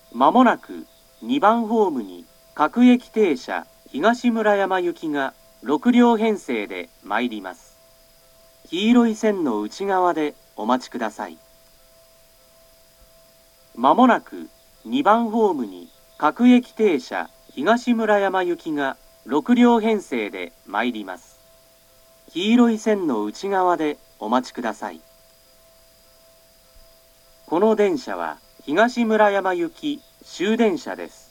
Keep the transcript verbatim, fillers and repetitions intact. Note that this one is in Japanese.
まもなくにばんホームに各駅停車東村山行きがろくりょう編成で参ります。黄色い線の内側でお待ちください。まもなくにばんホームに各駅停車東村山行きがろくりょう編成で参ります。黄色い線の内側でお待ちください。この電車は東村山行き終電車です。